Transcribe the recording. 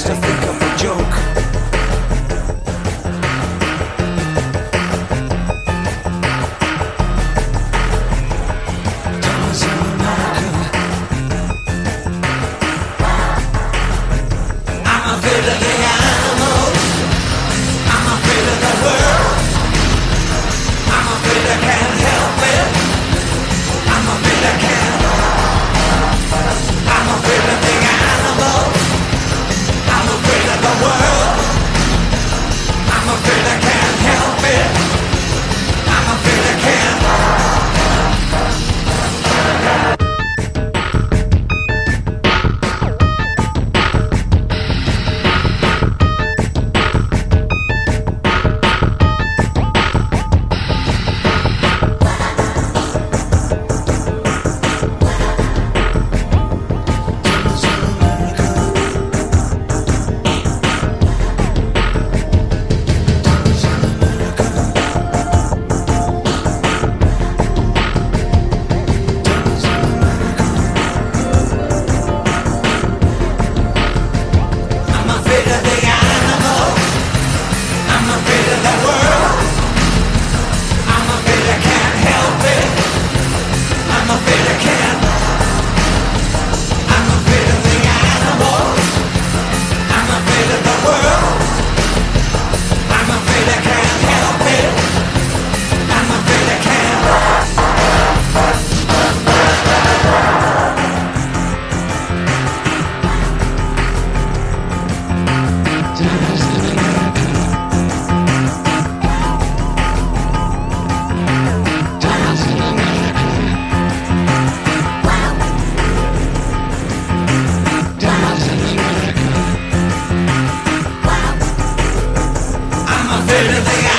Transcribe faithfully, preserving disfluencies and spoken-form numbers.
to think of a joke. Dollars in America. I'm afraid of the animals. I'm afraid of the world. I'm afraid I can't help it. I'm afraid I can't. I'm afraid of the animals. I'm afraid of the world. I'm afraid I can't help it. I'm afraid I can't. I'm afraid of the